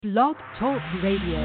Blog Talk Radio.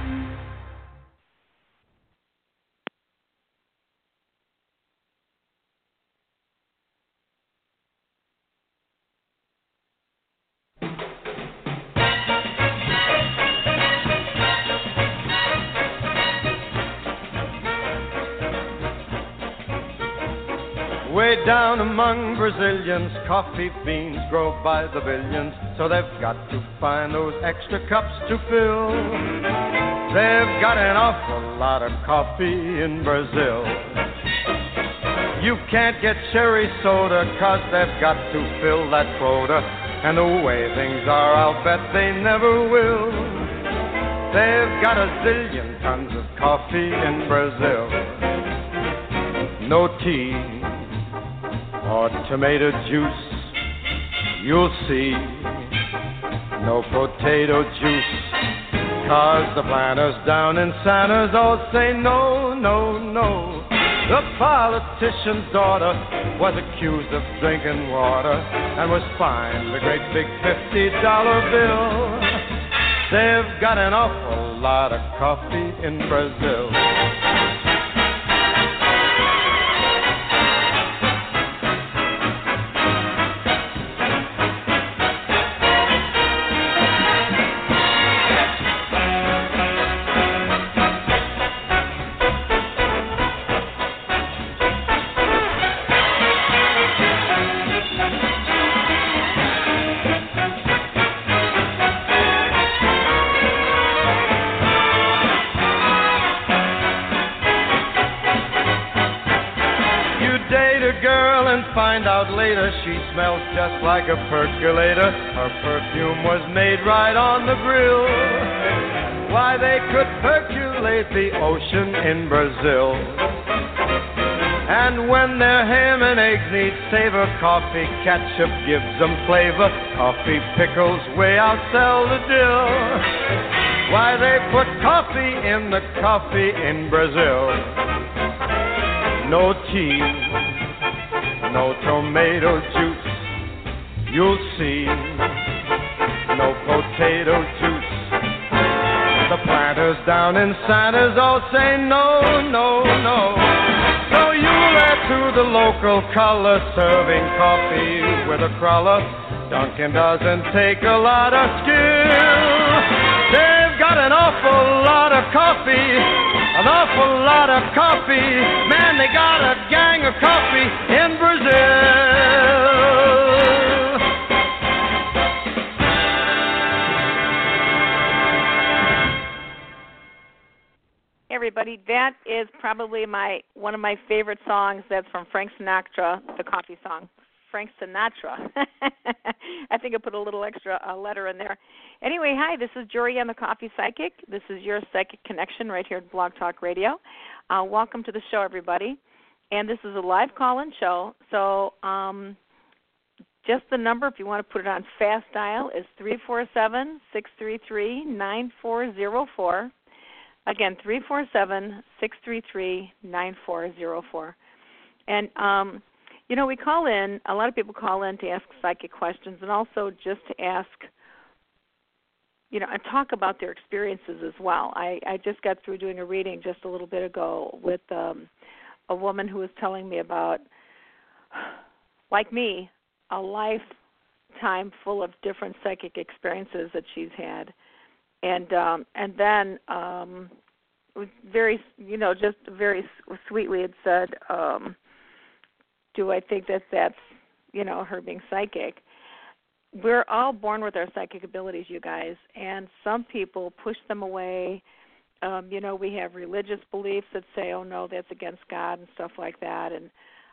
Way down among Brazilians, coffee beans grow by the billions, so they've got to find those extra cups to fill. They've got an awful lot of coffee in Brazil. You can't get cherry soda, 'cause they've got to fill that quota, and the way things are, I'll bet they never will. They've got a zillion tons of coffee in Brazil. No tea or tomato juice, you'll see. No potato juice, 'cause the planters down in Santa's all say no, no, no. The politician's daughter was accused of drinking water and was fined a great big $50 bill. They've got an awful lot of coffee in Brazil. Find out later she smells just like a percolator. Her perfume was made right on the grill. Why, they could percolate the ocean in Brazil. And when their ham and eggs need savor, coffee ketchup gives them flavor. Coffee pickles way outsell the dill. Why, they put coffee in the coffee in Brazil. No tea, no tomato juice, you'll see. No potato juice. The planters down in Santa's all say no, no, no. So you'll add to the local color, serving coffee with a crawler. Dunkin' doesn't take a lot of skill. They've got an awful lot of coffee, an awful lot of coffee. Man, they got a gang of coffee in Brazil. Hey everybody, that is probably one of my favorite songs. That's from Frank Sinatra, the coffee song. Frank Sinatra. I think I put a little extra letter in there. Anyway, hi, this is Jory. I'm the Coffee Psychic. This is your Psychic Connection right here at Blog Talk Radio. Welcome to the show, everybody. And this is a live call-in show. So just the number, if you want to put it on fast dial, is 347-633-9404. Again, 347-633-9404. And we call in, a lot of people call in to ask psychic questions and also just to ask, and talk about their experiences as well. I just got through doing a reading just a little bit ago with a woman who was telling me about, like me, a lifetime full of different psychic experiences that she's had. And then very, just very sweetly it said, do I think that that's, her being psychic? We're all born with our psychic abilities, you guys, and some people push them away. We have religious beliefs that say, oh, no, that's against God and stuff like that. And,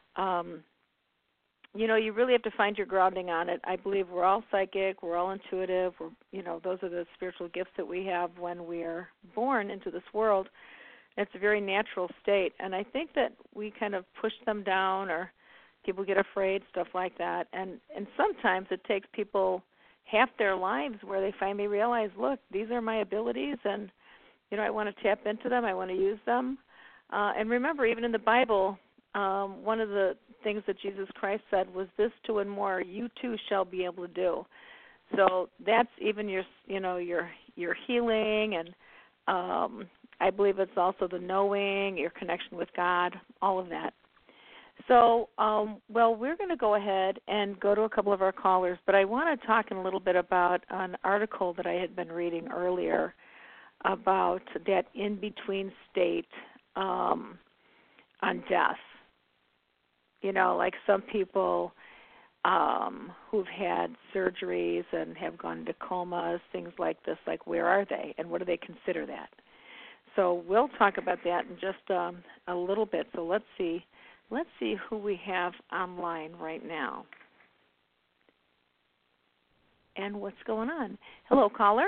you really have to find your grounding on it. I believe we're all psychic. We're all intuitive. Those are the spiritual gifts that we have when we're born into this world. It's a very natural state. And I think that we kind of push them down or people get afraid, stuff like that. And sometimes it takes people half their lives where they finally realize, look, these are my abilities, and, I want to tap into them. I want to use them. And remember, even in the Bible, one of the things that Jesus Christ said was, this, two, and more, you too shall be able to do. So that's even your healing, and I believe it's also the knowing, your connection with God, all of that. So, well, we're going to go ahead and go to a couple of our callers, but I want to talk in a little bit about an article that I had been reading earlier about that in-between state on death. You know, like some people who've had surgeries and have gone into comas, things like this, like where are they and what do they consider that? So we'll talk about that in just a little bit. So let's see who we have online right now. And what's going on? Hello, caller.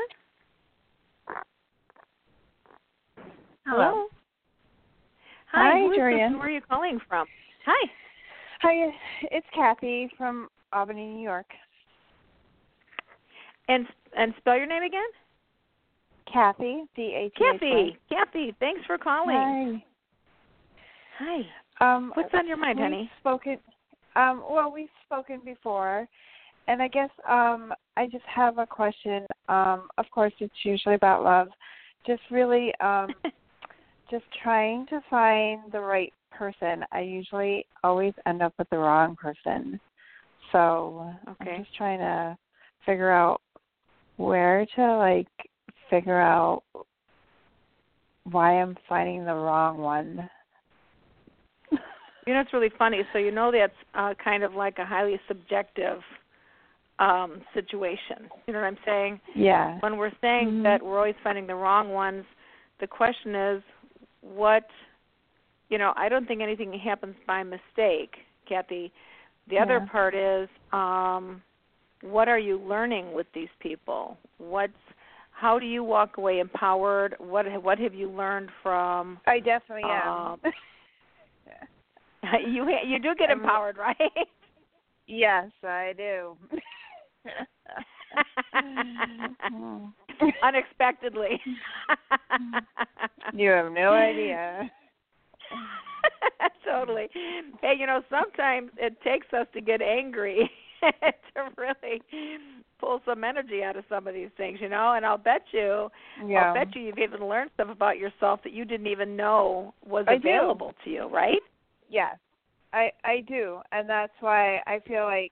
Hello. Hi, Julian. Jorian. Where are you calling from? Hi. Hi, it's Kathy from Albany, New York. And spell your name again? Kathy, D-A-T-H-Y. Kathy, thanks for calling. Hi. What's on your mind, honey? We've spoken before, and I guess I just have a question. Of course, it's usually about love. Just really just trying to find the right person. I usually always end up with the wrong person. So I'm just trying to figure out where to, figure out why I'm finding the wrong one. You know, it's really funny. So you know that's kind of like a highly subjective situation. You know what I'm saying? Yeah. When we're saying that we're always finding the wrong ones, the question is I don't think anything happens by mistake, Kathy. The other part is what are you learning with these people? How do you walk away empowered? What have you learned from? I definitely am. You do get empowered, right? Yes, I do. Unexpectedly. You have no idea. Totally. Hey, sometimes it takes us to get angry to really pull some energy out of some of these things, and I'll bet you've even learned stuff about yourself that you didn't even know was available to you, right? Yes, I do, and that's why I feel like,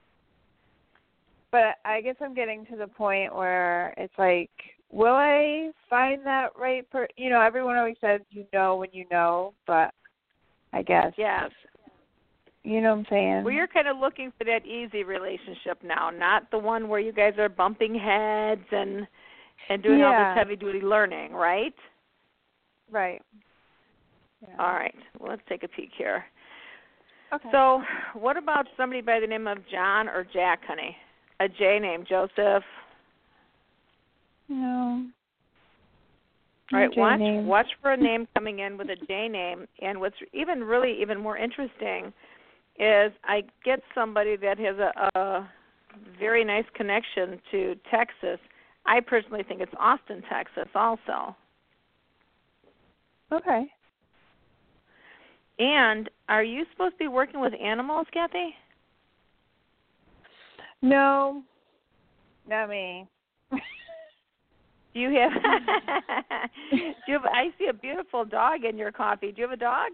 but I guess I'm getting to the point where it's like, will I find that right everyone always says you know when you know, but I guess. Yes. You know what I'm saying? Well, you're kind of looking for that easy relationship now, not the one where you guys are bumping heads and doing all this heavy-duty learning, right? Right. Yeah. All right. Well, let's take a peek here. Okay. So what about somebody by the name of John or Jack, honey? A J name, Joseph? No. All right, watch for a name coming in with a J name. And what's even more interesting is I get somebody that has a very nice connection to Texas. I personally think it's Austin, Texas also. Okay. And are you supposed to be working with animals, Kathy? No, not me. Do you have? I see a beautiful dog in your coffee. Do you have a dog?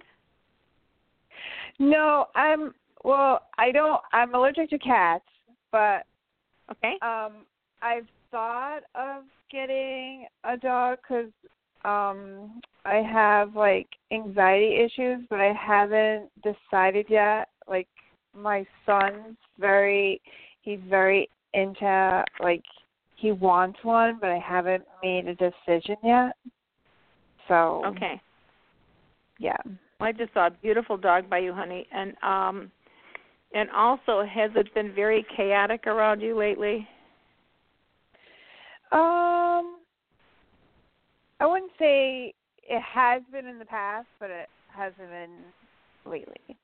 No, I'm allergic to cats, but okay. I've thought of getting a dog because I have anxiety issues, but I haven't decided yet. My son's he's very into he wants one, but I haven't made a decision yet. So okay. Yeah. Well, I just saw a beautiful dog by you, honey, and also, has it been very chaotic around you lately? I wouldn't say it has been in the past, but it hasn't been lately.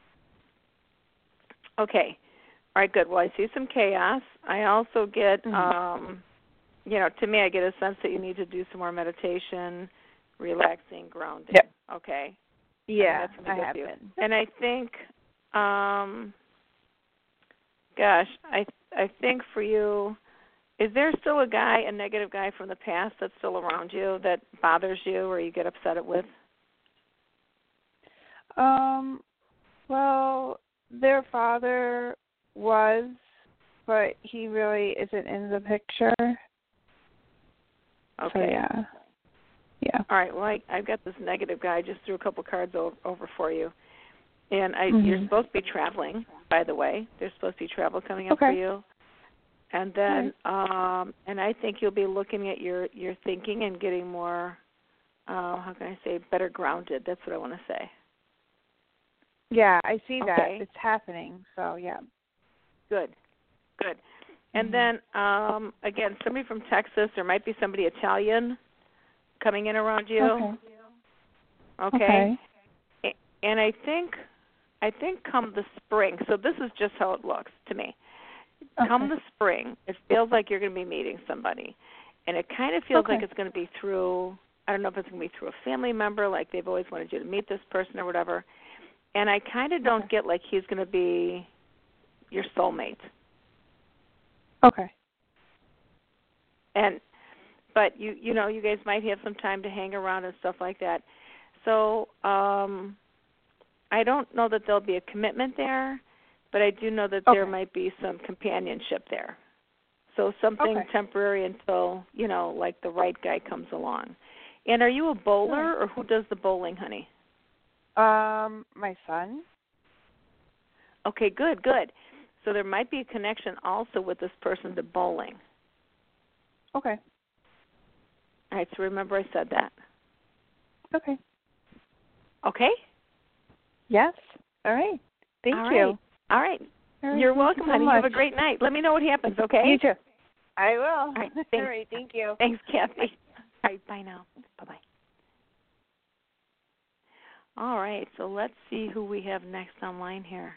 Okay. All right, good. Well, I see some chaos. I also get, to me, I get a sense that you need to do some more meditation, relaxing, grounding. Yep. Okay. Yeah, I have been. And I think, I think for you, Is there still a negative guy from the past that's still around you that bothers you or you get upset with? Well, their father was, but he really isn't in the picture. Okay. So, yeah. Yeah. All right. Well, I've got this negative guy. I just threw a couple cards over for you. And you're supposed to be traveling, by the way. There's supposed to be travel coming up for you. And then, and I think you'll be looking at your thinking and getting more, how can I say, better grounded. That's what I want to say. Yeah, I see that. Okay. It's happening. So, yeah. Good. And then, again, somebody from Texas, there might be somebody Italian coming in around you. Okay. And I think come the spring, so this is just how it looks to me. Come the spring, it feels like you're going to be meeting somebody. And it kind of feels like it's going to be through, I don't know if it's going to be through a family member, like they've always wanted you to meet this person or whatever. And I kind of don't get like he's going to be your soulmate. Okay. But you know, you guys might have some time to hang around and stuff like that. So I don't know that there'll be a commitment there, but I do know that there might be some companionship there. So something temporary until, you know, like the right guy comes along. And are you a bowler or who does the bowling, honey? My son. Okay, good. So there might be a connection also with this person to bowling. Okay. All right, so remember I said that. Okay. Okay? Yes. All right. Thank you. All right. You're welcome, honey. Have a great night. Let me know what happens, okay? You too. I will. All right. Thanks. All right. Thank you. Thanks, Kathy. All right. Bye now. Bye-bye. All right. So let's see who we have next online here.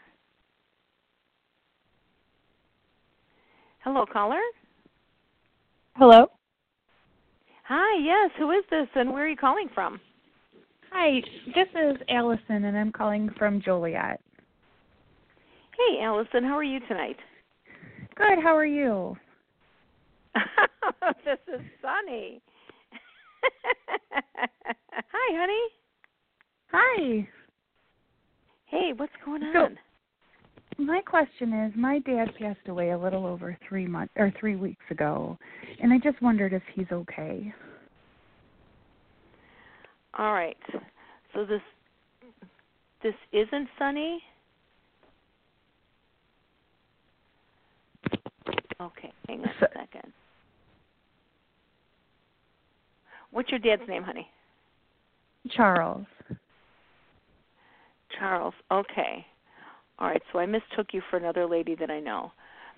Hello, caller. Hello. Hi. Yes. Who is this, and where are you calling from? Hi. This is Allison, and I'm calling from Joliet. Hey, Allison. How are you tonight? Good. How are you? This is Sunny. Hi, honey. Hi. Hey, what's going on? My question is, my dad passed away a little over 3 weeks ago, and I just wondered if he's okay. All right. So this isn't Sunny? Okay, hang on a second. What's your dad's name, honey? Charles. Charles. Okay. All right, so I mistook you for another lady that I know.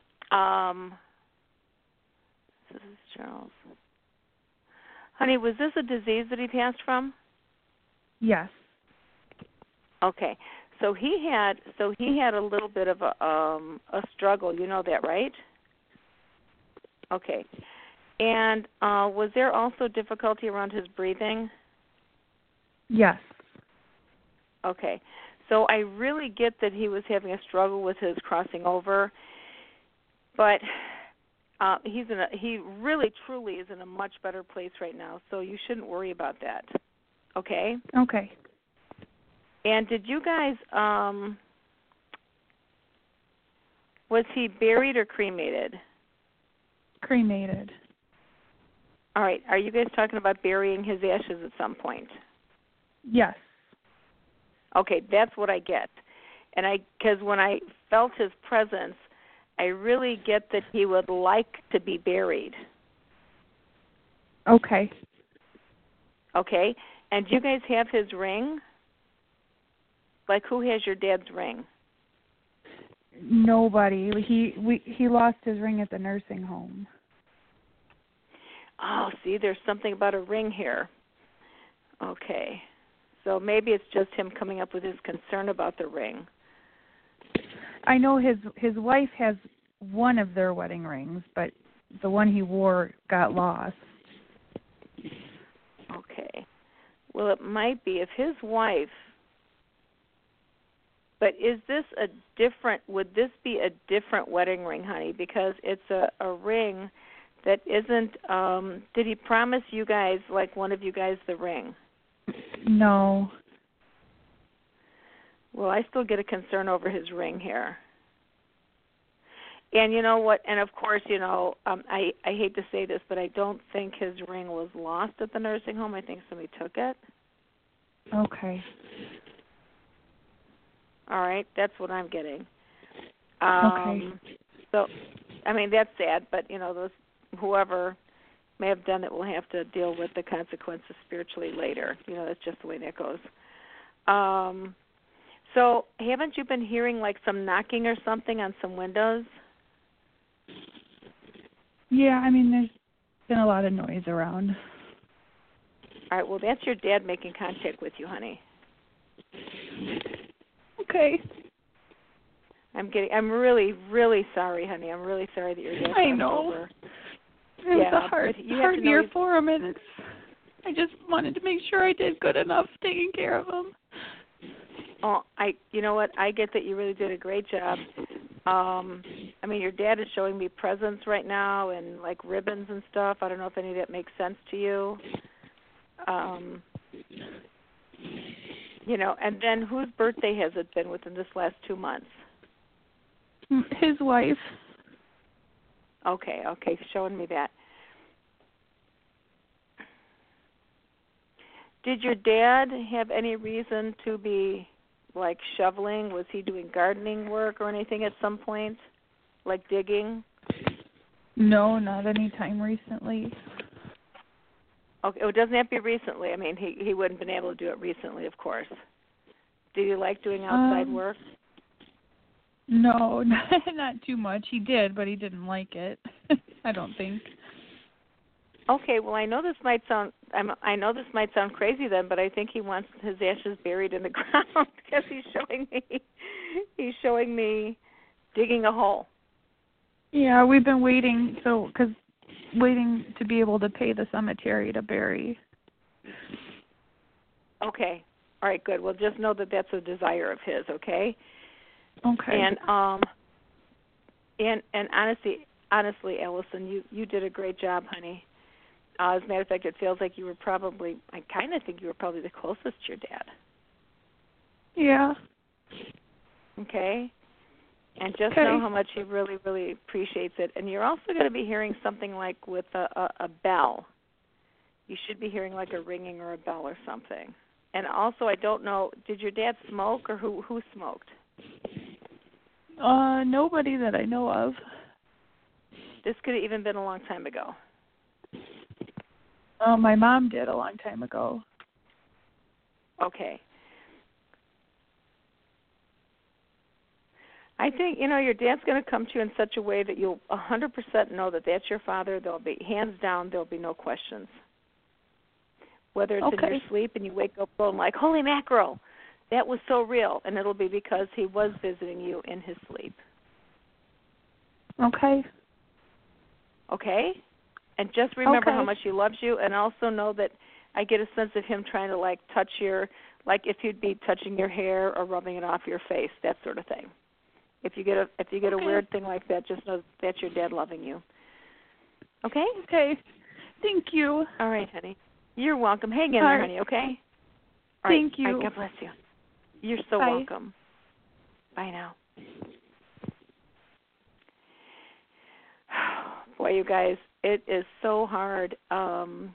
This is Charles. Honey, was this a disease that he passed from? Yes. Okay. So he had a little bit of a struggle, you know that, right? Okay. And was there also difficulty around his breathing? Yes. Okay. So I really get that he was having a struggle with his crossing over, but he really truly is in a much better place right now, so you shouldn't worry about that. Okay? Okay. And did you guys was he buried or cremated? Cremated. All right. Are you guys talking about burying his ashes at some point? Yes. Okay, that's what I get. And because when I felt his presence, I really get that he would like to be buried. Okay. Okay? And do you guys have his ring? Like, who has your dad's ring? Nobody. He lost his ring at the nursing home. Oh, see, there's something about a ring here. Okay. So maybe it's just him coming up with his concern about the ring. I know his wife has one of their wedding rings, but the one he wore got lost. Okay. Well, it might be if his wife. But would this be a different wedding ring, honey? Because it's a ring that isn't, did he promise you guys, like one of you guys, the ring? No. Well, I still get a concern over his ring here. And you know what? And of course, I hate to say this, but I don't think his ring was lost at the nursing home. I think somebody took it. Okay. All right, that's what I'm getting. Okay. So, I mean, that's sad, but whoever may have done it will have to deal with the consequences spiritually later. That's just the way that goes. So, haven't you been hearing like some knocking or something on some windows? Yeah, I mean, there's been a lot of noise around. All right, well, that's your dad making contact with you, honey. Okay. I'm really, really sorry, honey. I'm really sorry that your dad I know. over. It was a hard year for him, and I just wanted to make sure I did good enough taking care of him. Oh, you know what? I get that you really did a great job. I mean, your dad is showing me presents right now and like ribbons and stuff. I don't know if any of that makes sense to you. And then whose birthday has it been within this last 2 months? His wife. Okay, showing me that. Did your dad have any reason to be like shoveling? Was he doing gardening work or anything at some point? Like digging? No, not any time recently. Okay, it doesn't have to be recently. I mean, he wouldn't have been able to do it recently, of course. Did he like doing outside work? No, not too much. He did, but he didn't like it. I don't think. Okay, well, I know this might sound crazy then, but I think he wants his ashes buried in the ground because he's showing me digging a hole. Yeah, we've been waiting to be able to pay the cemetery to bury. Okay. All right, good. Well, just know that that's a desire of his, okay? Okay. And honestly, Allison, you did a great job, honey. As a matter of fact, it feels like I kind of think you were probably the closest to your dad. Yeah. Okay? And just know how much he really, really appreciates it. And you're also going to be hearing something like with a bell. You should be hearing like a ringing or a bell or something. And also, I don't know, did your dad smoke or who smoked? Nobody that I know of. This could have even been a long time ago. My mom did a long time ago. Okay. I think, your dad's going to come to you in such a way that you'll 100% know that that's your father. There'll be, hands down, there'll be no questions. Whether it's in your sleep and you wake up going like, holy mackerel, that was so real. And it'll be because he was visiting you in his sleep. Okay. Okay? And just remember how much he loves you, and also know that I get a sense of him trying to, like, touch your, like if he'd be touching your hair or rubbing it off your face, that sort of thing. If you get a weird thing like that, just know that's your dad loving you. Okay? Okay. Thank you. All right, honey. You're welcome. Hang in there, honey, okay? All right. Thank you. All right, God bless you. You're so welcome. Bye now. Boy, you guys, it is so hard. I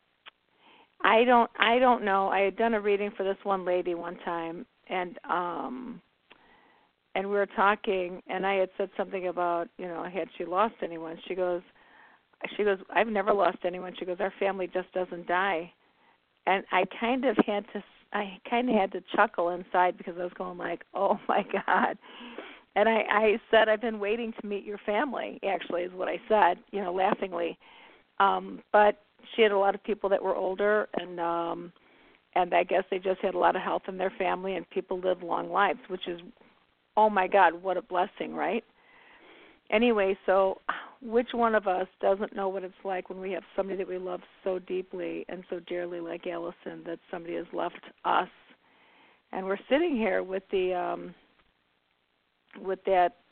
don't know. I had done a reading for this one lady one time, and we were talking, and I had said something about, had she lost anyone? She goes, I've never lost anyone. She goes, our family just doesn't die. And I kind of had to chuckle inside because I was going like, oh my God. And I said, I've been waiting to meet your family, actually, is what I said, laughingly. But she had a lot of people that were older, and I guess they just had a lot of health in their family, and people live long lives, which is, oh my God, what a blessing, right? Anyway, so which one of us doesn't know what it's like when we have somebody that we love so deeply and so dearly like Allison, that somebody has left us, and we're sitting here with the with that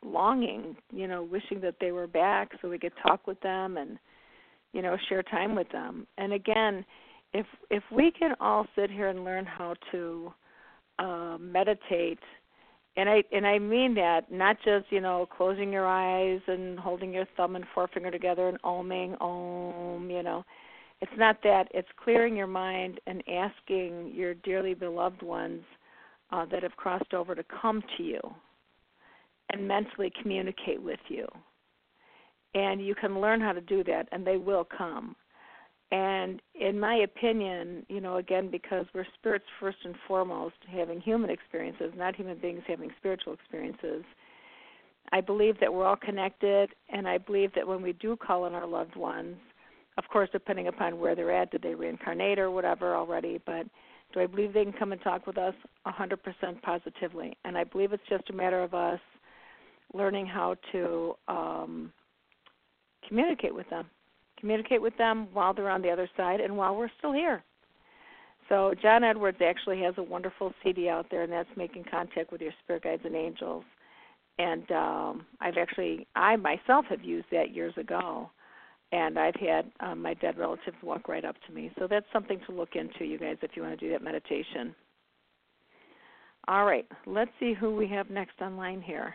longing, wishing that they were back so we could talk with them and, share time with them. And again, if we can all sit here and learn how to meditate, and I mean that, not just, closing your eyes and holding your thumb and forefinger together and oming, It's not that. It's clearing your mind and asking your dearly beloved ones that have crossed over to come to you and mentally communicate with you. And you can learn how to do that, and they will come. And in my opinion, again, because we're spirits first and foremost, having human experiences, not human beings having spiritual experiences, I believe that we're all connected, and I believe that when we do call on our loved ones, of course, depending upon where they're at, did they reincarnate or whatever already, but do I believe they can come and talk with us? 100% positively. And I believe it's just a matter of us learning how to communicate with them. Communicate with them while they're on the other side and while we're still here. So John Edwards actually has a wonderful CD out there, and that's Making Contact with Your Spirit Guides and Angels. And I myself have used that years ago. And I've had my dead relatives walk right up to me. So that's something to look into, you guys, if you want to do that meditation. All right, let's see who we have next online here.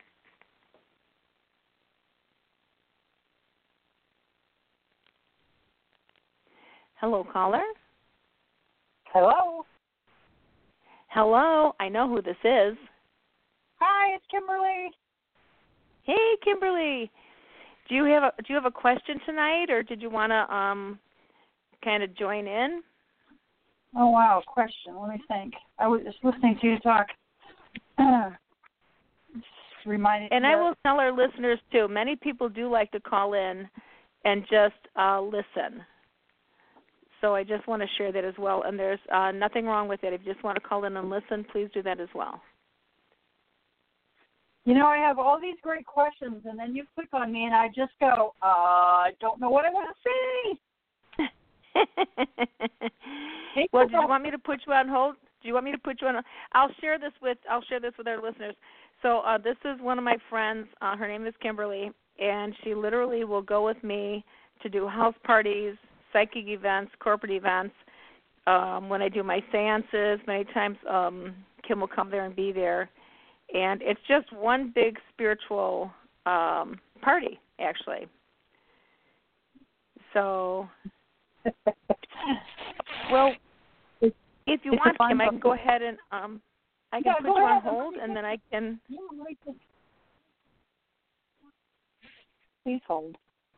Hello, caller. Hello. Hello, I know who this is. Hi, it's Kimberly. Hey, Kimberly. Do you have a question tonight, or did you want to kind of join in? Oh wow, question. Let me think. I was just listening to you talk. Reminded. And I will tell our listeners too. Many people do like to call in and just listen. So I just want to share that as well. And there's nothing wrong with it. If you just want to call in and listen, please do that as well. I have all these great questions, and then you click on me, and I just go, I don't know what I want to say. Well, do you want me to put you on hold? Do you want me to put you on hold? I'll share this with our listeners. So this is one of my friends. Her name is Kimberly, and she literally will go with me to do house parties, psychic events, corporate events. When I do my seances, many times Kim will come there and be there. And it's just one big spiritual party, actually. So, well, if you want, Kim, I can go ahead and I can put you on hold, and then I can. Please hold.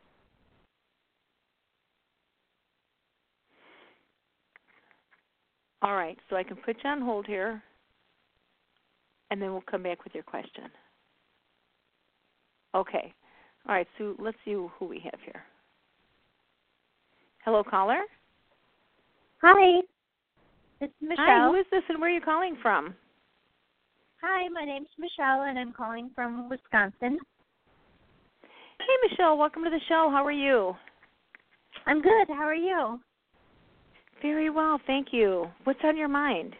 All right, so I can put you on hold here. And then we'll come back with your question. Okay. All right, so let's see who we have here. Hello, caller. Hi. It's Michelle. Hi, who is this and where are you calling from? Hi, my name's Michelle, and I'm calling from Wisconsin. Hey, Michelle, welcome to the show. How are you? I'm good. How are you? Very well, thank you. What's on your mind?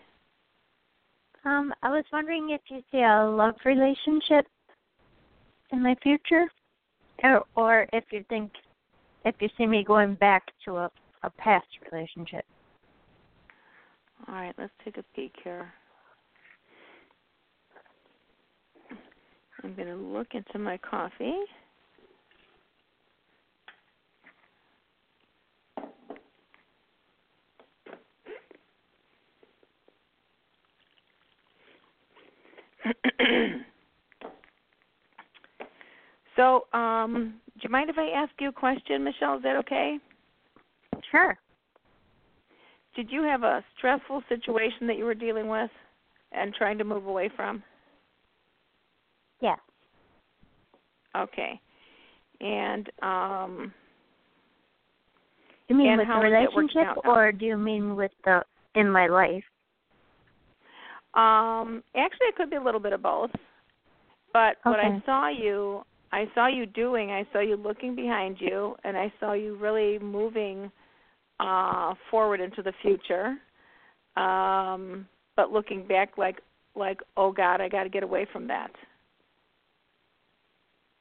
I was wondering if you see a love relationship in my future, or if you see me going back to a past relationship. All right, let's take a peek here. I'm going to look into my coffee. So, do you mind if I ask you a question, Michelle? Is that okay? Sure. Did you have a stressful situation that you were dealing with and trying to move away from? Yes. Okay. And do you mean and with how the relationship, or do you mean with in my life? Actually, it could be a little bit of both. But okay. What I saw you looking behind you, and I saw you really moving forward into the future, but looking back like, oh God, I got to get away from that.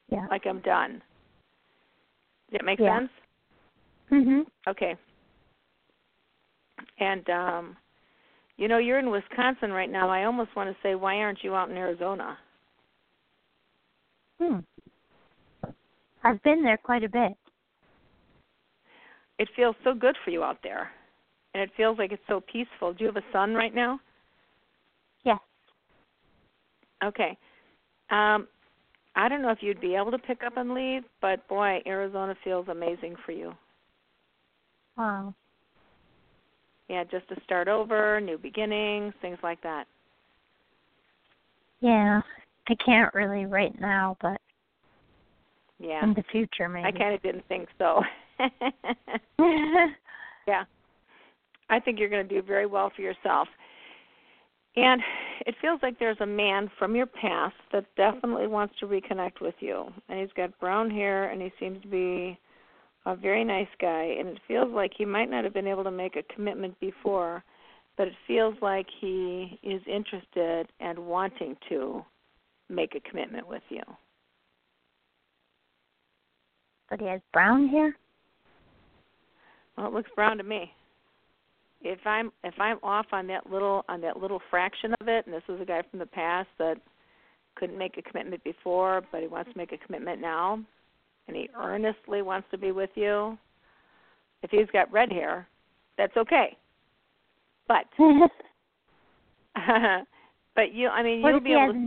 Yeah. Like I'm done. Does that make Yeah. sense? Mhm. Okay. And you're in Wisconsin right now. I almost want to say, why aren't you out in Arizona? I've been there quite a bit. It feels so good for you out there. And it feels like it's so peaceful. Do you have a son right now? Yes. Okay. I don't know if you'd be able to pick up and leave, but boy, Arizona feels amazing for you. Wow. Yeah, just to start over, new beginnings, things like that. Yeah. I can't really right now, but Yeah. in the future maybe. I kind of didn't think so. Yeah. I think you're going to do very well for yourself. And it feels like there's a man from your past that definitely wants to reconnect with you. And he's got brown hair, and he seems to be a very nice guy. And it feels like he might not have been able to make a commitment before, but it feels like he is interested and wanting to make a commitment with you. But he has brown hair? Well, it looks brown to me. If I'm off on that little fraction of it, and this is a guy from the past that couldn't make a commitment before, but he wants to make a commitment now, and he earnestly wants to be with you. If he's got red hair, that's okay. But but you'll be able to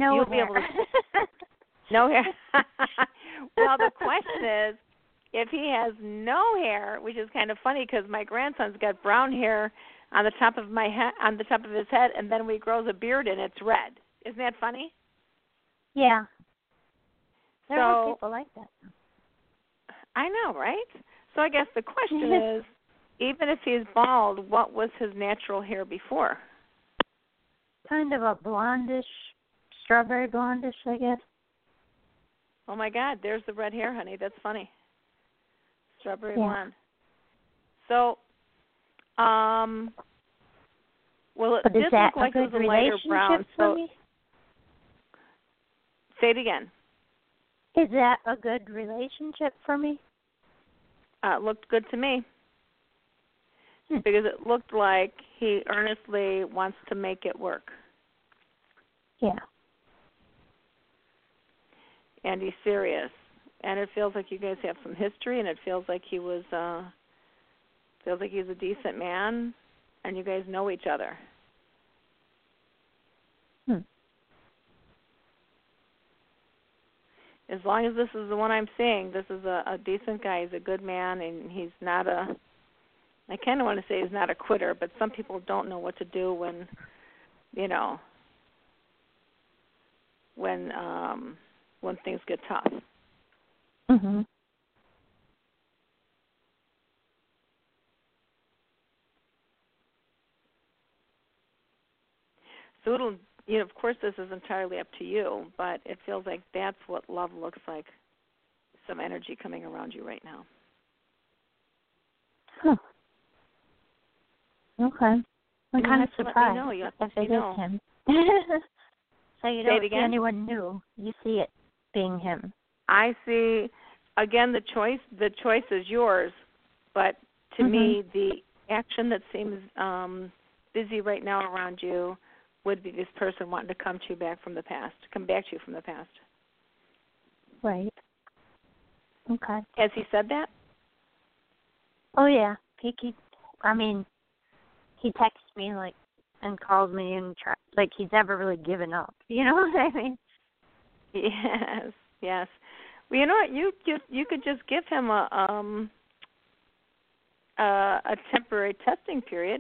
no hair. Well, the question is, if he has no hair, which is kind of funny because my grandson's got brown hair on the top of his head, and then when he grows a beard and it's red. Isn't that funny? Yeah. There are people like that. I know, right? So I guess the question is, even if he's bald, what was his natural hair before? Kind of a blondish, strawberry blondish, I guess. Oh my God, there's the red hair, honey. That's funny. Strawberry blonde. So, well, it did look like it was a lighter brown. So, say it again. Is that a good relationship for me? It looked good to me. Because it looked like he earnestly wants to make it work. Yeah. And he's serious. And it feels like you guys have some history, and it feels like he's a decent man, and you guys know each other. As long as this is the one I'm seeing, this is a decent guy. He's a good man, and he's not I kind of want to say he's not a quitter, but some people don't know what to do when things get tough. Mhm. So it'll, of course, this is entirely up to you, but it feels like that's what love looks like. Some energy coming around you right now. Huh. Okay. I'm kind of surprised if it is him. So you don't see anyone new. You see it being him. I see, again, the choice is yours, but to me, the action that seems busy right now around you would be this person wanting to come to you back from the past, come back to you from the past. Right. Okay. Has he said that? Oh, yeah. He texts me, and calls me and he's never really given up. You know what I mean? Yes. Well, you know what? You could just give him a temporary testing period.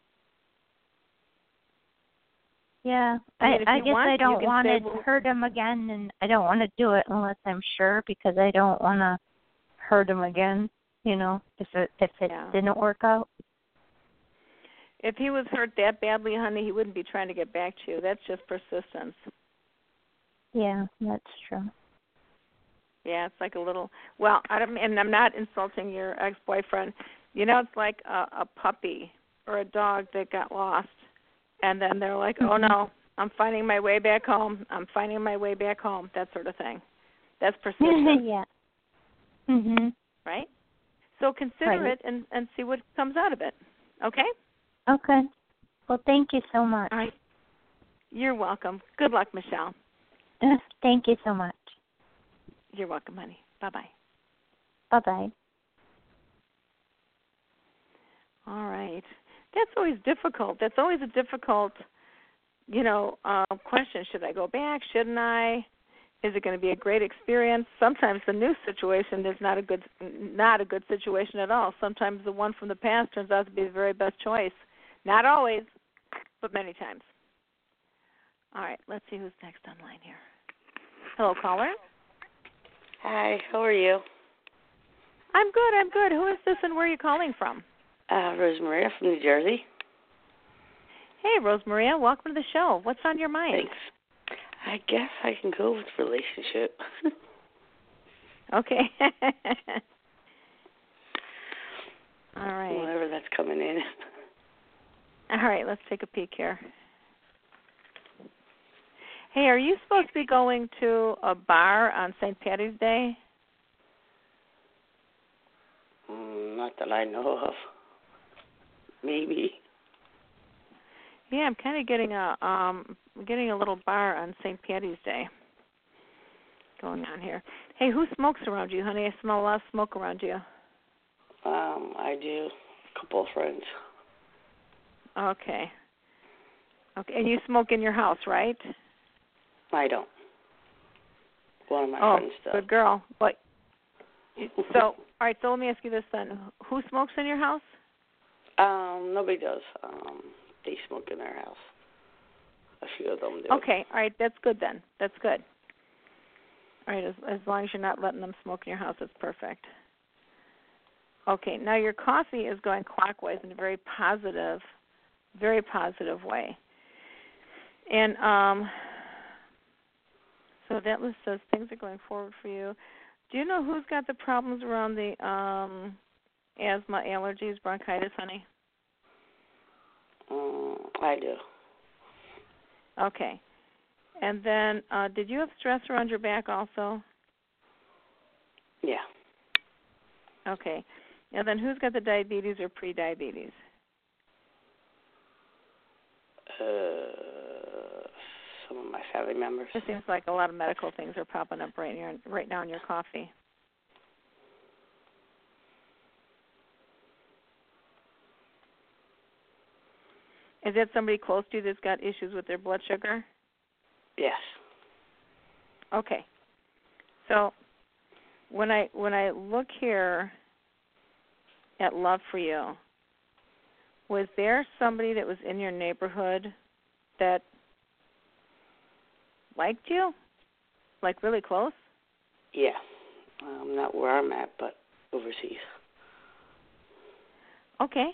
Yeah, I guess I don't want to hurt him again, and I don't want to do it unless I'm sure, because I don't want to hurt him again. If it didn't work out. If he was hurt that badly, honey, he wouldn't be trying to get back to you. That's just persistence. Yeah, that's true. Yeah, it's like a little. Well, and I'm not insulting your ex-boyfriend. It's like a puppy or a dog that got lost, and then they're like, "Oh no, I'm finding my way back home. I'm finding my way back home." That sort of thing. That's persistent. Yeah. Mhm. Right? So consider Right. it and see what comes out of it. Okay? Okay. Well, thank you so much. All right. You're welcome. Good luck, Michelle. Thank you so much. You're welcome, honey. Bye-bye. Bye-bye. All right. That's always difficult. That's always a difficult, question. Should I go back? Shouldn't I? Is it going to be a great experience? Sometimes the new situation is not a good situation at all. Sometimes the one from the past turns out to be the very best choice. Not always, but many times. All right, let's see who's next online here. Hello, caller. Hi, how are you? I'm good. Who is this and where are you calling from? Rosemaria from New Jersey. Hey, Rosemaria, welcome to the show. What's on your mind? Thanks. I guess I can go with relationship. Okay. All right. Whatever that's coming in. All right, let's take a peek here. Hey, are you supposed to be going to a bar on St. Patty's Day? Not that I know of. Maybe. Yeah, I'm kind of getting a little bar on St. Patty's Day going on here. Hey, who smokes around you, honey? I smell a lot of smoke around you. I do. A couple of friends. Okay, and you smoke in your house, right? I don't. One of my friends does. Oh, good girl. But so, all right. So let me ask you this then: who smokes in your house? Nobody does. They smoke in their house. A few of them do. Okay, all right. That's good then. That's good. All right, as long as you're not letting them smoke in your house, that's perfect. Okay, now your coffee is going clockwise in a very positive way. And so that list says things are going forward for you. Do you know who's got the problems around the asthma, allergies, bronchitis, honey? I do. Okay. And then did you have stress around your back also? Yeah. Okay. And then who's got the diabetes or pre-diabetes? Some of my family members. It seems like a lot of medical things are popping up right now in your coffee. Is that somebody close to you that's got issues with their blood sugar? Yes. Okay. So when I look here at Love for You, was there somebody that was in your neighborhood that liked you? Like really close? Yeah. Not where I'm at, but overseas. Okay.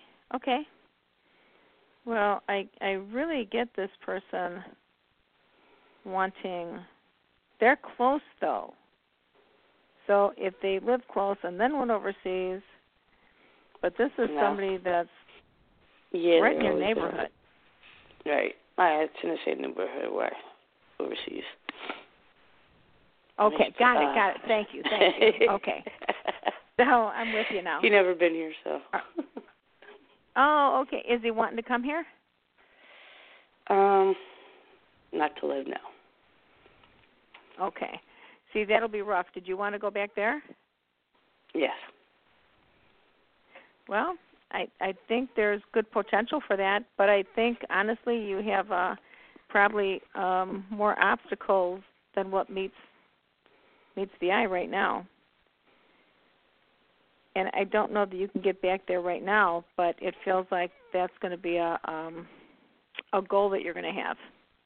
Well, I really get this person wanting, they're close though. So if they live close and then went overseas, but this is somebody that's right in your neighborhood. Right. It's in the same neighborhood where overseas. Okay, got it. Thank you. Okay. So I'm with you now. He's never been here, so. Oh, okay. Is he wanting to come here? Not to live now. Okay. See, that'll be rough. Did you want to go back there? Yes. Well, I think there's good potential for that, but I think, honestly, you have probably more obstacles than what meets the eye right now. And I don't know that you can get back there right now, but it feels like that's going to be a goal that you're going to have.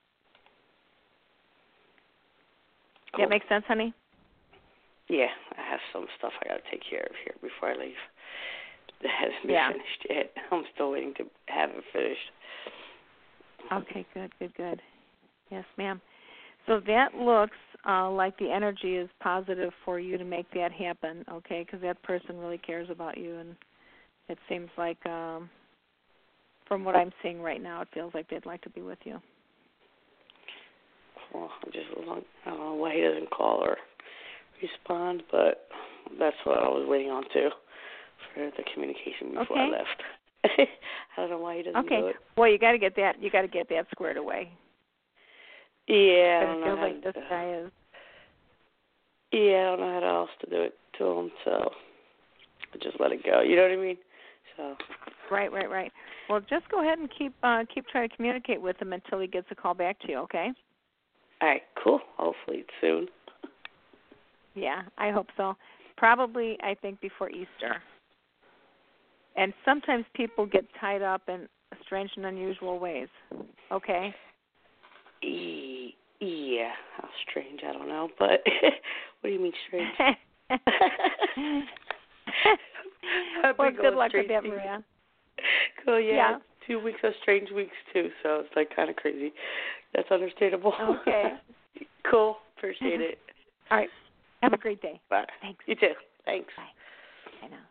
Cool. That makes sense, honey? Yeah, I have some stuff I got to take care of here before I leave. That hasn't been finished yet. I'm still waiting to have it finished. Okay, good. Yes, ma'am. So that looks like the energy is positive for you to make that happen, okay, because that person really cares about you, and it seems like from what I'm seeing right now, it feels like they'd like to be with you. Well, I don't know why he doesn't call or respond, but that's what I was waiting on too, for the communication before I left. I don't know why he doesn't do it. Well, you got to get that. You got to get that squared away. Yeah, I but don't it know feels how like this guy is. Yeah, I don't know how else to do it to him, so I just let it go. You know what I mean? So. Right. Well, just go ahead and keep trying to communicate with him until he gets a call back to you. Okay. All right. Cool. Hopefully it's soon. Yeah, I hope so. Probably, I think, before Easter. And sometimes people get tied up in strange and unusual ways. Okay? Yeah. How strange, I don't know. But what do you mean strange? Well, good luck with that, Maria. Cool, yeah. 2 weeks of strange weeks, too, so it's like kind of crazy. That's understandable. Okay. Cool. Appreciate it. All right. Have a great day. Bye. Thanks. You too. Thanks. Bye. I know.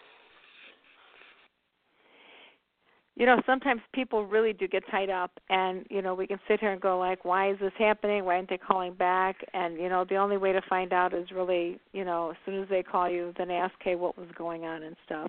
You know, sometimes people really do get tied up, and, you know, we can sit here and go like, why is this happening? Why aren't they calling back? And, you know, the only way to find out is really, you know, as soon as they call you, then ask, hey, what was going on and stuff.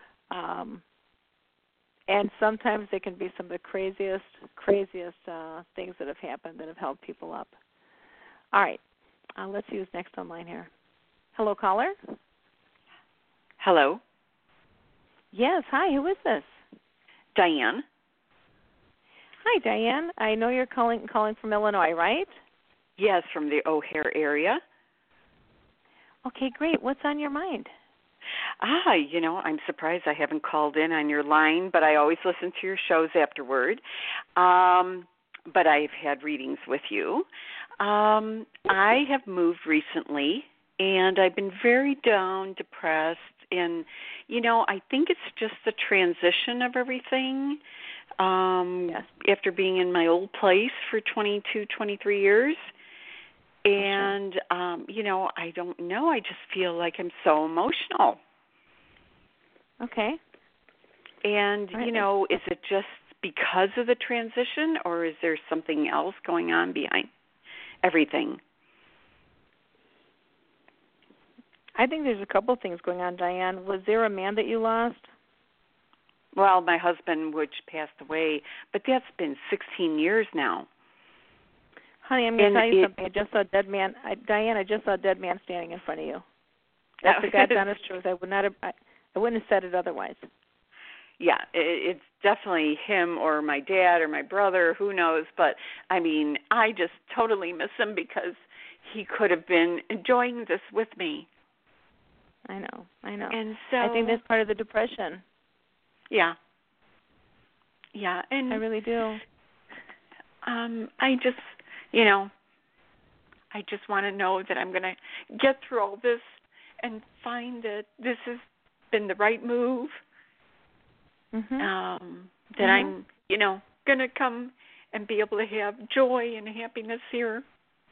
And sometimes they can be some of the craziest things that have happened that have held people up. All right. Let's see who's next online here. Hello, caller? Hello. Yes. Hi, who is this? Diane. Hi, Diane. I know you're calling from Illinois, right? Yes, from the O'Hare area. Okay, great. What's on your mind? You know, I'm surprised I haven't called in on your line, but I always listen to your shows afterward. But I've had readings with you. I have moved recently, and I've been very down, depressed, and, you know, I think it's just the transition of everything. Yes. After being in my old place for 22, 23 years. And, you know, I don't know. I just feel like I'm so emotional. Okay. And, right. You know, is it just because of the transition, or is there something else going on behind everything? I think there's a couple things going on, Diane. Was there a man that you lost? Well, my husband, which passed away, but that's been 16 years now. Honey, I'm going to tell you something. I just saw a dead man. Diane, I just saw a dead man standing in front of you. That's the God's honest truth. I wouldn't have said it otherwise. Yeah, it's definitely him or my dad or my brother, who knows. But, I mean, I just totally miss him because he could have been enjoying this with me. I know. And so I think that's part of the depression. Yeah, and I really do. I just, you know, I just want to know that I'm going to get through all this and find that this has been the right move. Mm-hmm. That I'm, you know, going to come and be able to have joy and happiness here.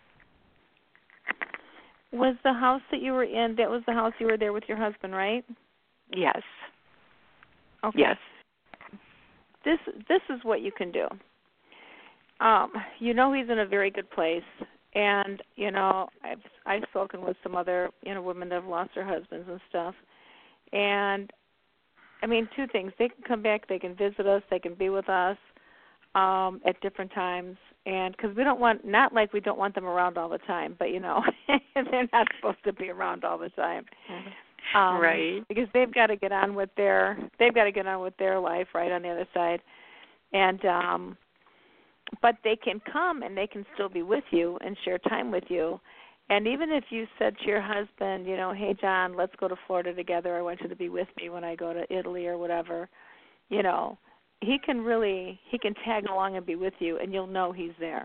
Was the house that you were in, that was the house you were there with your husband, right? Yes. Okay. Yes. This is what you can do. You know, he's in a very good place, and you know, I've spoken with some other, you know, women that have lost their husbands and stuff, and I mean, two things: they can come back, they can visit us, they can be with us at different times, and because we don't want, not like we don't want them around all the time, but you know, they're not supposed to be around all the time. Right. Because they've got to get on with their life right on the other side, and but they can come and they can still be with you and share time with you. And even if you said to your husband, you know, hey John, let's go to Florida together. I want you to be with me when I go to Italy or whatever. You know, he can tag along and be with you, and you'll know he's there.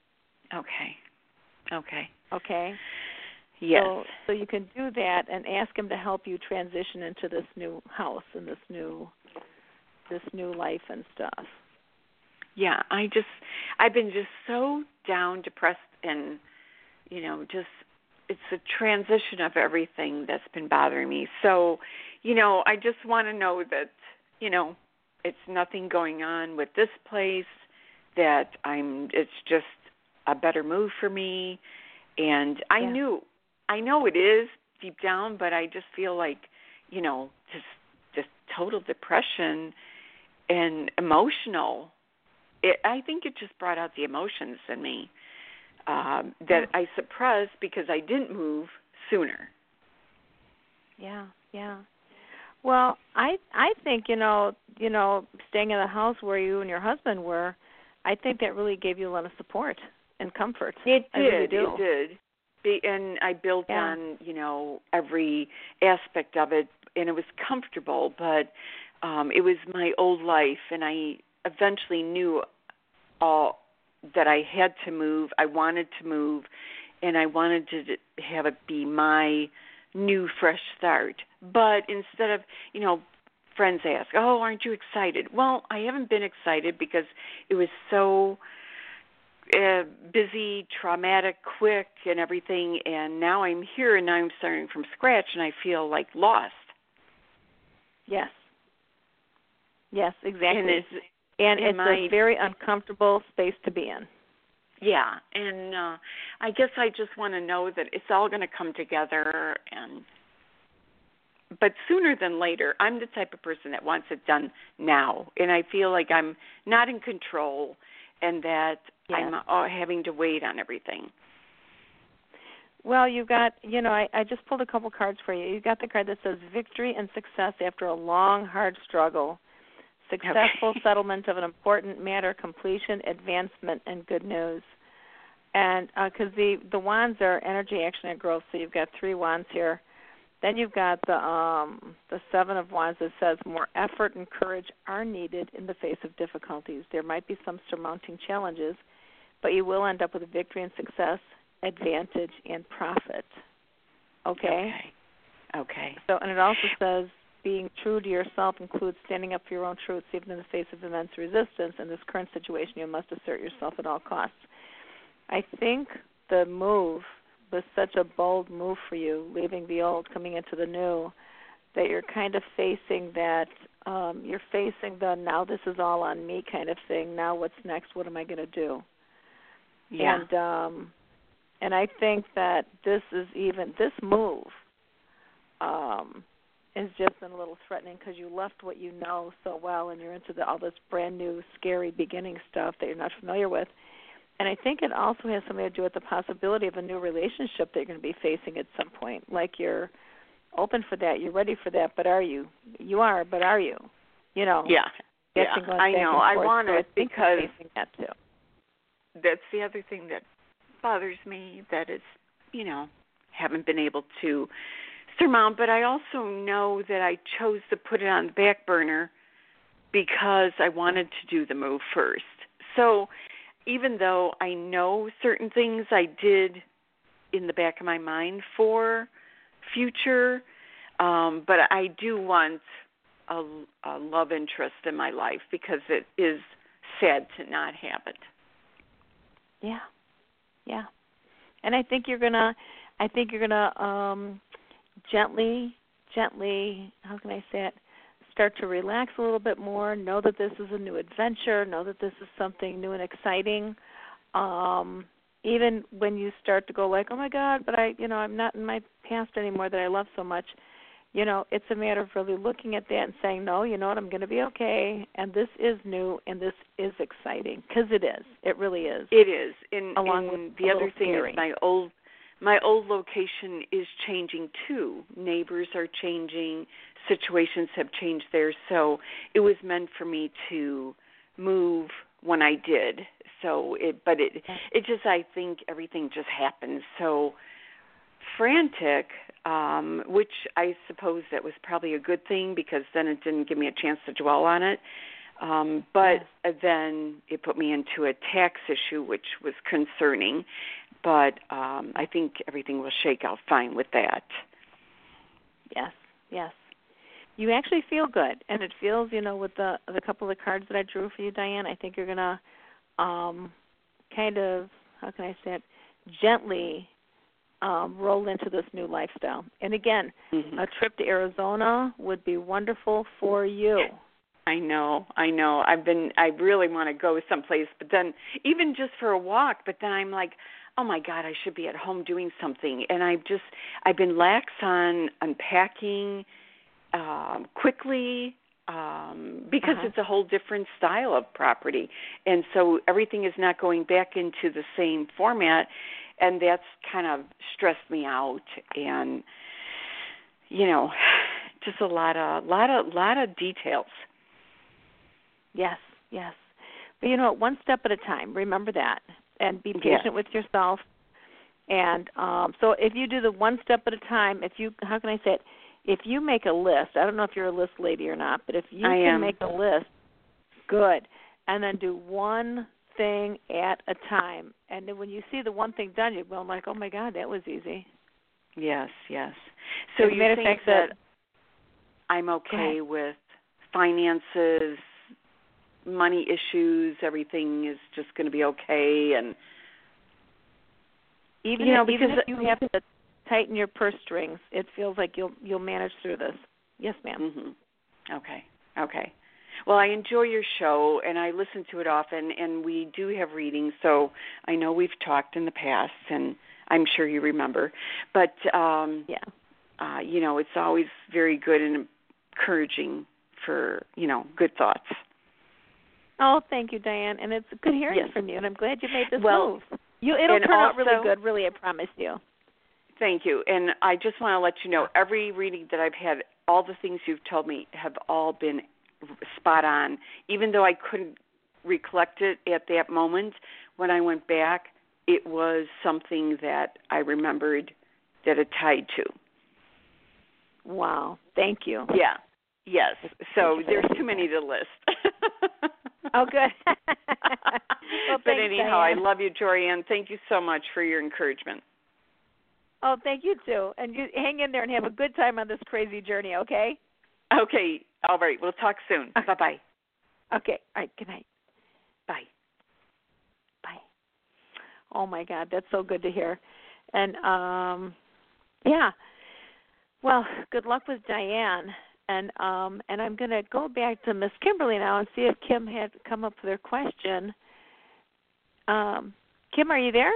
Okay. Okay. Yes. So you can do that and ask him to help you transition into this new house and this new life and stuff. Yeah, I've been just so down, depressed, and, you know, just it's a transition of everything that's been bothering me. So, you know, I just want to know that, you know, it's nothing going on with this place, that it's just a better move for me. And I knew I know it is deep down, but I just feel like, just total depression and emotional. I think it just brought out the emotions in me that I suppressed because I didn't move sooner. Yeah. Well, I think staying in the house where you and your husband were, I think that really gave you a lot of support and comfort. It did. Really do. It did. And I built on every aspect of it, and it was comfortable. But it was my old life, and I eventually knew that I had to move. I wanted to move, and I wanted to have it be my new fresh start. But instead of, friends ask, oh, aren't you excited? Well, I haven't been excited because it was so busy, traumatic, quick, and everything. And now I'm here, and now I'm starting from scratch, and I feel like lost. Yes, exactly. And it's a very uncomfortable space to be in. Yeah, and I guess I just want to know that it's all going to come together, but sooner than later. I'm the type of person that wants it done now, and I feel like I'm not in control and that I'm having to wait on everything. Well, you've got, I just pulled a couple cards for you. You've got the card that says victory and success after a long, hard struggle. Successful settlement of an important matter, completion, advancement, and good news. And because the wands are energy, action, and growth, so you've got 3 wands here. Then you've got the 7 of wands that says more effort and courage are needed in the face of difficulties. There might be some surmounting challenges, but you will end up with a victory and success, advantage, and profit. Okay. So, and it also says, being true to yourself includes standing up for your own truths, even in the face of immense resistance. In this current situation, you must assert yourself at all costs. I think the move was such a bold move for you, leaving the old, coming into the new, that you're kind of facing that, you're facing the now this is all on me kind of thing. Now what's next? What am I going to do? Yeah. And I think that this move, is just been a little threatening because you left what you know so well and you're into all this brand new, scary beginning stuff that you're not familiar with. And I think it also has something to do with the possibility of a new relationship that you're going to be facing at some point. Like you're open for that, you're ready for that, but are you? You are, but are you? Yeah. I know. I want it because that too. That's the other thing that bothers me, that it's, haven't been able to surmount, but I also know that I chose to put it on the back burner because I wanted to do the move first. So even though I know certain things I did in the back of my mind for future, but I do want a love interest in my life because it is sad to not have it. Yeah. And I think you're gonna gently, how can I say it, start to relax a little bit more, know that this is a new adventure, know that this is something new and exciting. Even when you start to go like, oh my God, but I'm not in my past anymore that I love so much, it's a matter of really looking at that and saying, no, you know what, I'm going to be okay, and this is new, and this is exciting, because it is. It really is. It is. And the other thing is my old location is changing too. Neighbors are changing. Situations have changed there. So it was meant for me to move when I did. So it just, I think everything just happened so frantic, which I suppose that was probably a good thing because then it didn't give me a chance to dwell on it. Then it put me into a tax issue, which was concerning. But I think everything will shake out fine with that. Yes. You actually feel good, and it feels, with the couple of cards that I drew for you, Diane, I think you're going to kind of, how can I say it, gently roll into this new lifestyle. And again, a trip to Arizona would be wonderful for you. I know. I really want to go someplace, but then even just for a walk, but then I'm like, oh my God, I should be at home doing something. And I've been lax on unpacking quickly because it's a whole different style of property. And so everything is not going back into the same format, and that's kind of stressed me out. And, you know, just a lot of details. Yes. But, you know, one step at a time. Remember that. And be patient with yourself. And so if you do the one step at a time, how can I say it? If you make a list, I don't know if you're a list lady or not, but if you can make a list, good. And then do one thing at a time. And then when you see the one thing done, you're going like, oh, my God, that was easy. Yes. So you think that I'm okay with finances, money issues, everything is just going to be okay, and even if you have to tighten your purse strings, it feels like you'll manage through this. Yes, ma'am. Mm-hmm. Okay. Well, I enjoy your show, and I listen to it often, and we do have readings, so I know we've talked in the past, and I'm sure you remember. But you know, it's always very good and encouraging for, you know, good thoughts. Oh, thank you, Diane. And it's good hearing from you, and I'm glad you made this move. It'll turn out really good, really, I promise you. Thank you. And I just want to let you know, every reading that I've had, all the things you've told me have all been spot on. Even though I couldn't recollect it at that moment, when I went back, it was something that I remembered that it tied to. Wow. Thank you. Yeah. Yes. So there's too many to list. Oh, good. Well, but anyhow, Diane. I love you, Jorianne. Thank you so much for your encouragement. Oh, thank you, too. And you hang in there and have a good time on this crazy journey, okay? Okay. All right. We'll talk soon. Bye-bye. Okay. All right. Good night. Bye. Bye. Oh, my God. That's so good to hear. And, well, good luck with Diane. And I'm going to go back to Miss Kimberly now and see if Kim had come up with her question. Kim, are you there?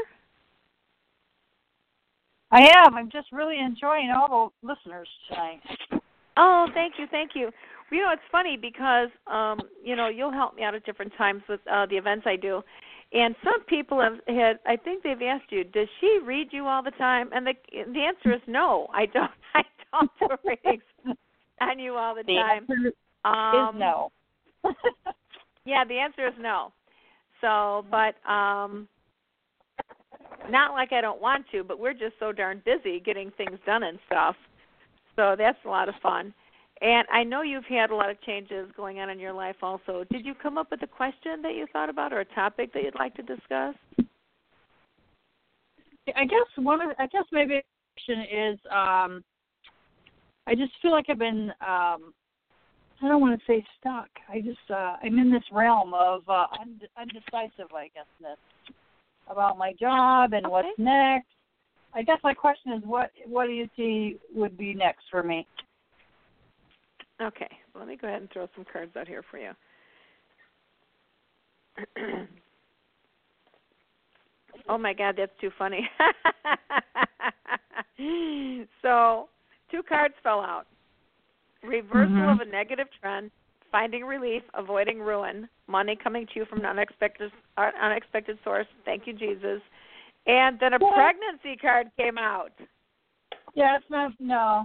I am. I'm just really enjoying all the listeners tonight. Oh, thank you. Well, you know, it's funny because, you know, you'll help me out at different times with the events I do. And some people I think they've asked you, does she read you all the time? And the answer is no, I don't do readings on you all the time. The answer is no. Yeah, the answer is no. So, but not like I don't want to, but we're just so darn busy getting things done and stuff. So that's a lot of fun. And I know you've had a lot of changes going on in your life also. Did you come up with a question that you thought about or a topic that you'd like to discuss? I guess maybe the question is I just feel like I've been I don't want to say stuck. I'm in this realm of undecisive, I guess, about my job and what's next. I guess my question is, what do you see would be next for me? Okay, let me go ahead and throw some cards out here for you. Oh, my God, that's too funny. So, 2 cards fell out. Reversal of a negative trend, finding relief, avoiding ruin, money coming to you from an unexpected source. Thank you, Jesus. And then a pregnancy card came out. Yeah, it's not, no.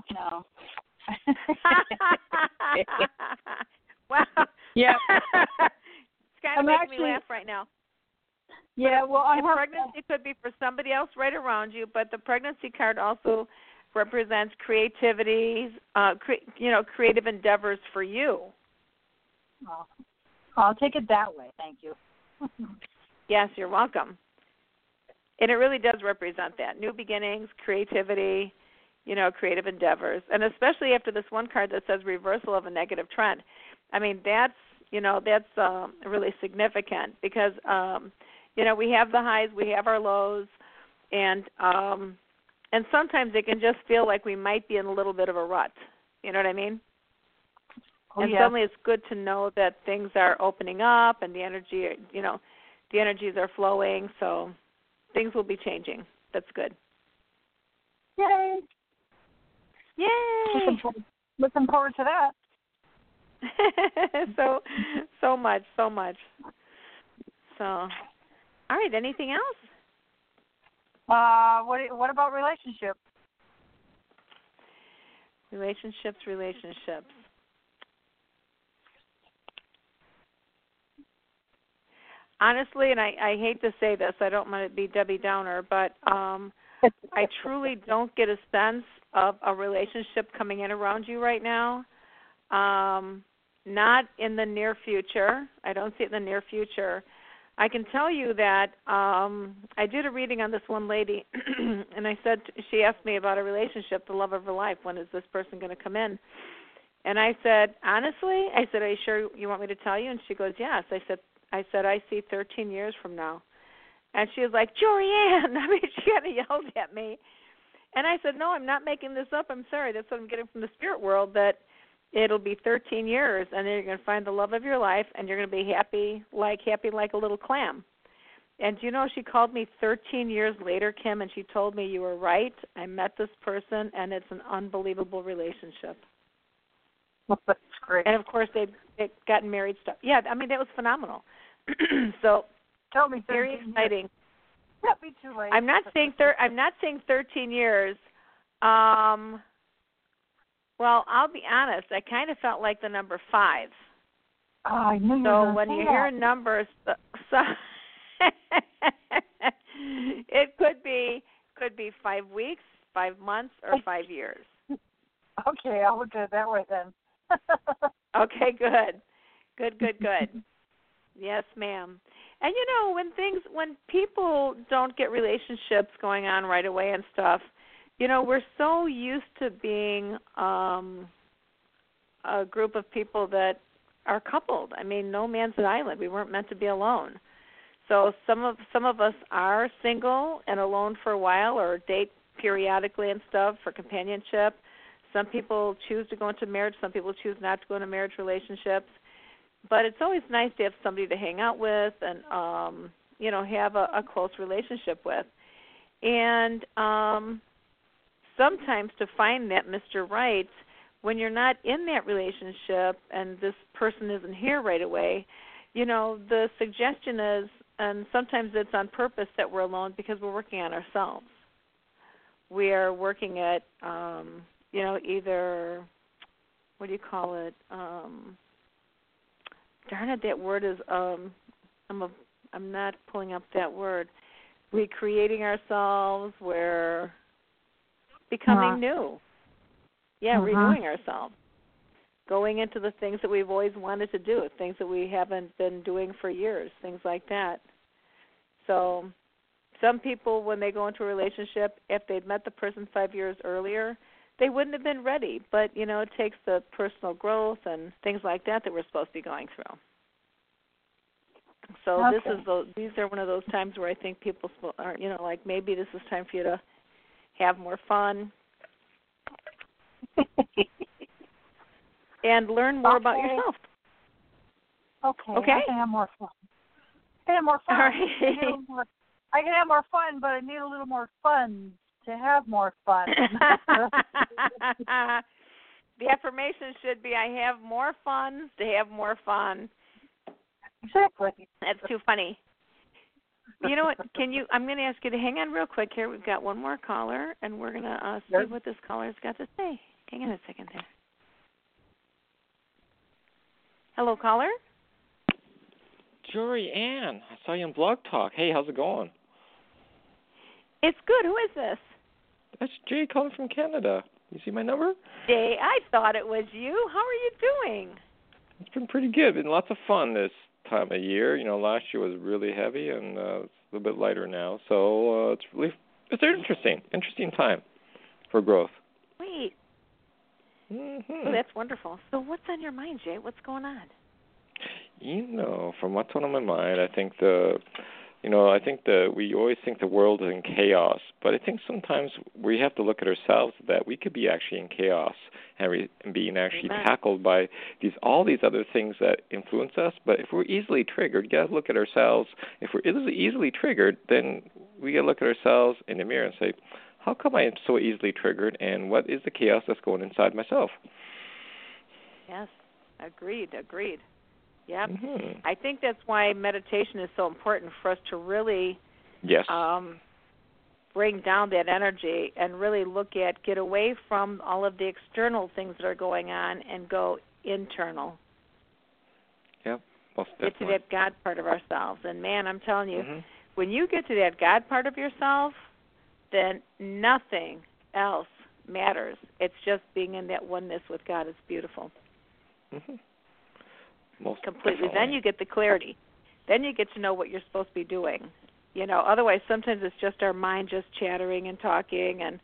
Wow. Yeah. It's kind of making me laugh right now. Yeah, well, pregnancy could be for somebody else right around you, but the pregnancy card also represents creativity, creative endeavors for you. Oh, I'll take it that way. Thank you. Yes, you're welcome. And it really does represent that. New beginnings, creativity, creative endeavors. And especially after this one card that says reversal of a negative trend. I mean, that's really significant because, we have the highs, we have our lows, and sometimes it can just feel like we might be in a little bit of a rut. You know what I mean? Oh, and suddenly it's good to know that things are opening up and the energy, the energies are flowing. So things will be changing. That's good. Yay! Yay! Looking forward to that. so much. So, all right. Anything else? What about relationships? Relationships. Honestly, and I hate to say this, I don't want to be Debbie Downer, but I truly don't get a sense of a relationship coming in around you right now. Not in the near future. I don't see it in the near future. I can tell you that I did a reading on this one lady, and she asked me about a relationship, the love of her life. When is this person going to come in? And I said, honestly, are you sure you want me to tell you? And she goes, yes. I said, I see 13 years from now. And she was like, Jorianne. I mean, she kind of yelled at me. And I said, no, I'm not making this up. I'm sorry. That's what I'm getting from the spirit world, that it'll be 13 years, and then you're going to find the love of your life, and you're going to be happy like a little clam. And do you know, she called me 13 years later, Kim, and she told me, you were right. I met this person, and it's an unbelievable relationship. Well, that's great. And, of course, they've gotten married. Stuff. Yeah, I mean, that was phenomenal. So tell me, very exciting. That'd be too late. I'm not saying 13 years. Well, I'll be honest. I kind of felt like the number 5. Oh, I knew you were So going when to say you that. hear numbers, it could be 5 weeks, 5 months, or 5 years. Okay, I'll look at it that way then. Okay, good. Yes, ma'am. And you know, when people don't get relationships going on right away and stuff, you know, we're so used to being a group of people that are coupled. I mean, no man's an island. We weren't meant to be alone. So some of us are single and alone for a while, or date periodically and stuff for companionship. Some people choose to go into marriage. Some people choose not to go into marriage relationships. But it's always nice to have somebody to hang out with and, you know, have a close relationship with. And sometimes to find that Mr. Right, when you're not in that relationship and this person isn't here right away, you know, the suggestion is, and sometimes it's on purpose, that we're alone because we're working on ourselves. We are working at, you know, either, what do you call it? Darn it, that word is, I'm not pulling up that word. Recreating ourselves, we're becoming new. Yeah, renewing ourselves. Going into the things that we've always wanted to do, things that we haven't been doing for years, things like that. So some people, when they go into a relationship, if they'd met the person 5 years earlier, they wouldn't have been ready. But, you know, it takes the personal growth and things like that we're supposed to be going through. So these are one of those times where I think people are, you know, like maybe this is time for you to have more fun and learn more about yourself. Okay. I can have more fun. All right. I can have more fun, but I need a little more fun to have more fun. The affirmation should be, I have more funds to have more fun. Exactly. That's too funny. You know what? I'm going to ask you to hang on real quick here. We've got one more caller, and we're going to see what this caller's got to say. Hang on a second there. Hello, caller? Jorianne, I saw you on Blog Talk. Hey, how's it going? It's good. Who is this? That's Jay calling from Canada. You see my number? Jay, I thought it was you. How are you doing? It's been pretty good. Been lots of fun this time of year. You know, last year was really heavy, and it's a little bit lighter now. So it's an interesting time for growth. Sweet. Oh, that's wonderful. So what's on your mind, Jay? What's going on? You know, from what's on my mind, I think we always think the world is in chaos, but I think sometimes we have to look at ourselves that we could be actually in chaos and being actually tackled by all these other things that influence us. But if we're easily triggered, you got to look at ourselves. If we're easily triggered, then we got to look at ourselves in the mirror and say, how come I am so easily triggered, and what is the chaos that's going inside myself? Yes, agreed. Yep. Mm-hmm. I think that's why meditation is so important for us to really bring down that energy and really get away from all of the external things that are going on and go internal. Yep, most definitely. Get to that God part of ourselves. And, man, I'm telling you, when you get to that God part of yourself, then nothing else matters. It's just being in that oneness with God. It's beautiful. Mm-hmm. Most completely. Definitely. Then you get the clarity. Then you get to know what you're supposed to be doing. You know, otherwise sometimes it's just our mind just chattering and talking. And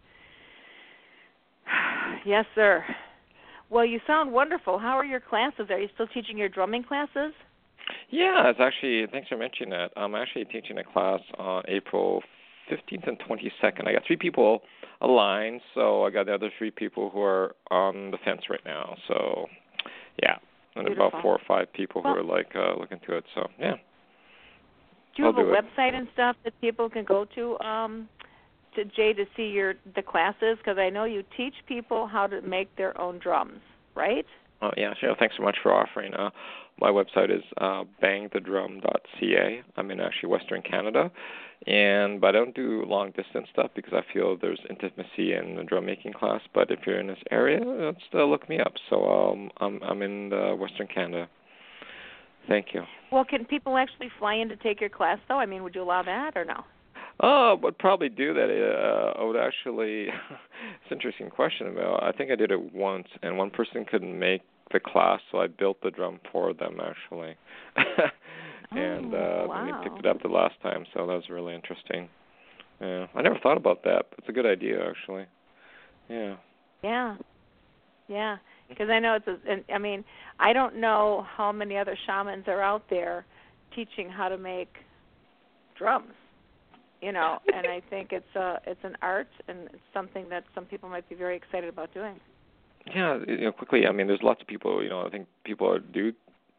yes, sir. Well, you sound wonderful. How are your classes? Are you still teaching your drumming classes? Yeah, it's actually, thanks for mentioning that. I'm actually teaching a class on April 15th and 22nd. I got 3 people aligned, so I got the other 3 people who are on the fence right now. So, yeah, and Beautiful. about 4 or 5 people who are looking to it. So, yeah. Do you have a website and stuff that people can go to Jay, to see the classes? Because I know you teach people how to make their own drums, right? Oh, yeah, sure. Thanks so much for offering. My website is bangthedrum.ca. I'm in actually Western Canada, but I don't do long-distance stuff because I feel there's intimacy in the drum-making class. But if you're in this area, look me up. So I'm in Western Canada. Thank you. Well, can people actually fly in to take your class, though? I mean, would you allow that or no? Oh, I would probably do that. I would actually, it's an interesting question. I think I did it once, and one person couldn't make the class, so I built the drum for them, actually. And then he picked it up the last time, so that was really interesting. Yeah, I never thought about that, but it's a good idea, actually. Yeah. Yeah, because I know I don't know how many other shamans are out there teaching how to make drums. You know, and I think it's an art, and it's something that some people might be very excited about doing. Yeah, quickly. I mean, there's lots of people. I think people do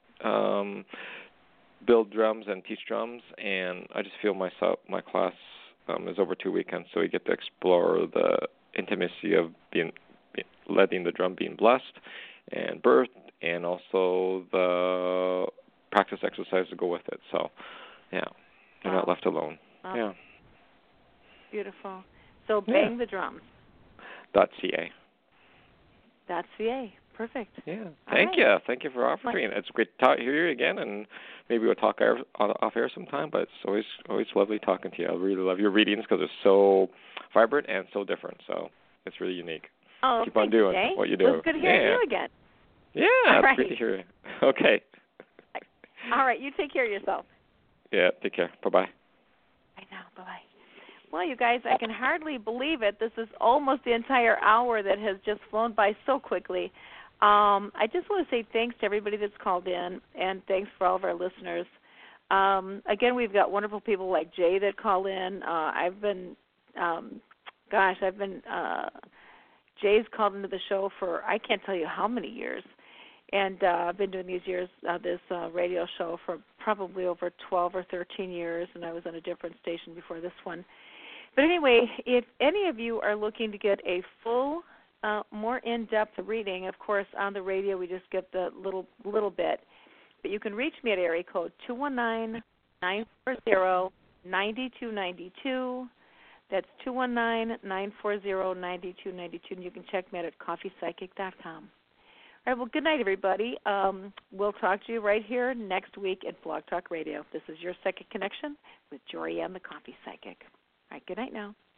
build drums and teach drums, and I just feel my class is over 2 weekends, so we get to explore the intimacy of letting the drum being blessed and birthed, and also the practice exercise to go with it. So, yeah, you're not left alone. Wow. Yeah. Beautiful. So bang the drums. .ca. .ca. Perfect. Yeah. Thank you. Thank you for offering. It's great to hear you again, and maybe we'll talk off air sometime. But it's always lovely talking to you. I really love your readings because they're so vibrant and so different. So it's really unique. Oh, keep on doing Jay. what you do. Well, it's good to hear you again. Yeah, it's great to hear you. Okay. All right. You take care of yourself. Yeah. Take care. Bye-bye. I know. Bye-bye. Well, you guys, I can hardly believe it. This is almost the entire hour that has just flown by so quickly. I just want to say thanks to everybody that's called in, and thanks for all of our listeners. Again, we've got wonderful people like Jay that call in. Jay's called into the show for I can't tell you how many years. And I've been doing these radio show for probably over 12 or 13 years, and I was on a different station before this one. But anyway, if any of you are looking to get a full, more in-depth reading, of course, on the radio we just get the little bit. But you can reach me at area code 219-940-9292. That's 219-940-9292, and you can check me out at coffeepsychic.com. All right, well, good night, everybody. We'll talk to you right here next week at Blog Talk Radio. This is your Psychic Connection with Jorianne the Coffee Psychic. All right, good night now.